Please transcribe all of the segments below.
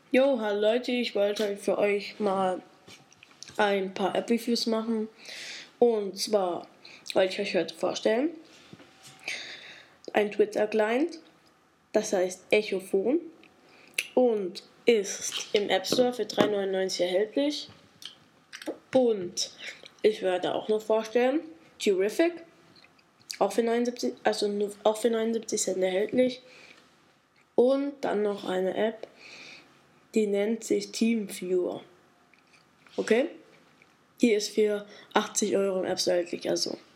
Jo, hallo Leute, ich wollte für euch mal ein paar App-Reviews machen. Und zwar wollte ich euch heute vorstellen ein Twitter-Client, das heißt Echophon und ist im App Store für 3,99 erhältlich. Und ich werde auch noch vorstellen Terrific, auch für 79, auch für 79 Cent erhältlich. Und dann noch eine App, die nennt sich TeamViewer. Okay? Die ist für 80 Euro im App Store erhältlich,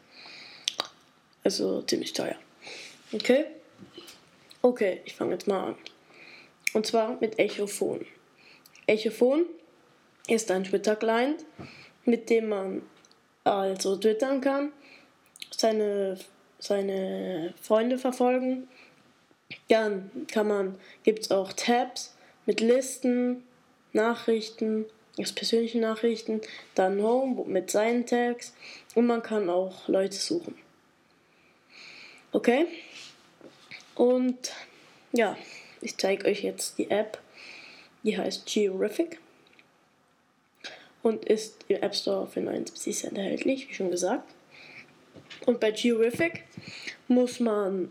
also ziemlich teuer. Okay? Okay, ich fange jetzt mal an. Und zwar mit Echophon. Echophon ist ein Twitter-Client, mit dem man also twittern kann, seine Freunde verfolgen. Dann gibt es auch Tabs mit Listen, Nachrichten, persönliche Nachrichten, dann Home mit seinen Tags und man kann auch Leute suchen. Okay? Und ja, ich zeige euch jetzt die App, die heißt Terrific und ist im App Store für 79 Cent erhältlich, wie schon gesagt. Und bei Terrific muss man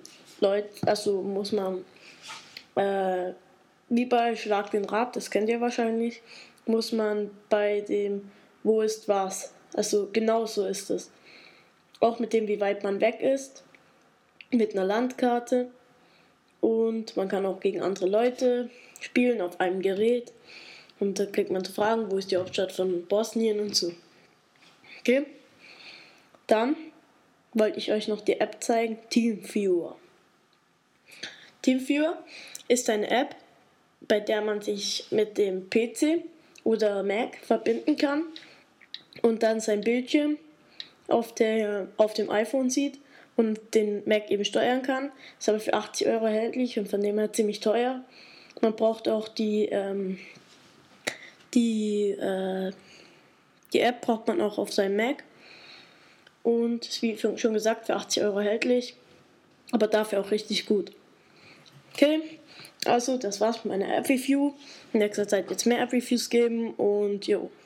wie bei Schlag den Rab, das kennt ihr wahrscheinlich, muss man bei dem Wo ist was, also genau so ist es. Auch mit dem, wie weit man weg ist, mit einer Landkarte. Und man kann auch gegen andere Leute spielen auf einem Gerät. Und da kriegt man zu fragen, wo ist die Hauptstadt von Bosnien und so. Okay? Dann wollte ich euch noch die App zeigen, TeamViewer. TeamViewer ist eine App, bei der man sich mit dem PC oder Mac verbinden kann und dann sein Bildschirm auf dem iPhone sieht und den Mac eben steuern kann. Ist aber für 80 Euro erhältlich und von dem her ziemlich teuer. Man braucht auch die App braucht man auch auf seinem Mac und ist wie schon gesagt für 80 Euro erhältlich, aber dafür auch richtig gut. Okay, also das war's mit meiner App-Review. In nächster Zeit wird es mehr App-Reviews geben und jo.